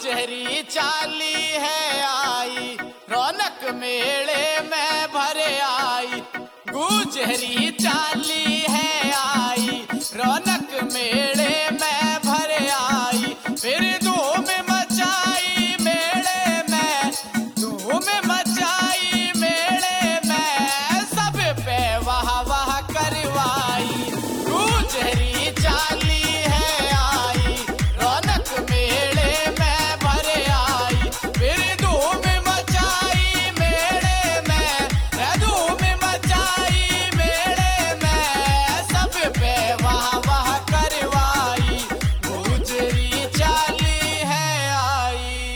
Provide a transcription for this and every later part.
गुजरी चाली है आई, रौनक मेले में भरे आई। गुजरी चाली है आई, रौनक मेले में भरे आई। फिर धूम मचाई मेले में, धूम मचाई मेले में, सब पे वाह वाह करवाई। गुजरी चाली है आई, रौनक मेले में भरे आई। फिर धूम मचाई मेले में, धूम मचाई मेले में, सब पे वाह वाह करवाई। गुजरी चाली है आई।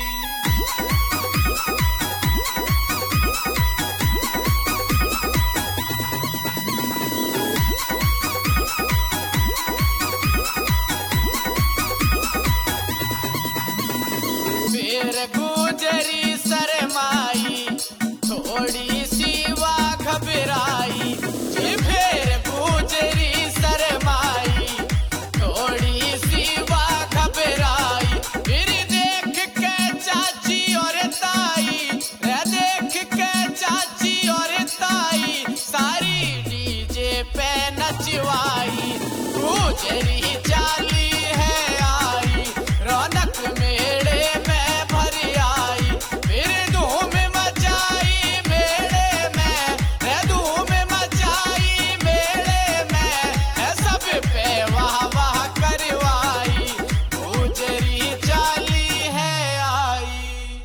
फिर गुजरी शरमाई, थोड़ी सी वाह घबराई। फिर गुजरी शरमाई, थोड़ी सी वाह घबराई। फिर देख के चाची और ताई, देख के चाची और ताई, सारी डीजे पे नचवाई। गुजरी चाली है आई, रौनक मेले में भरी आई। फिर धूम मचाई मेले में, धूम मचाई मेले में, सब पे वाह वाह करवाई। गुजरी चाली है आई।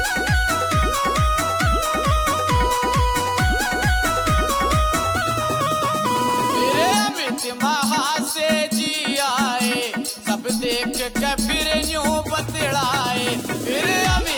फिर अमित महा से जी आए, सब देख के फिर यूं बतलाए। फिर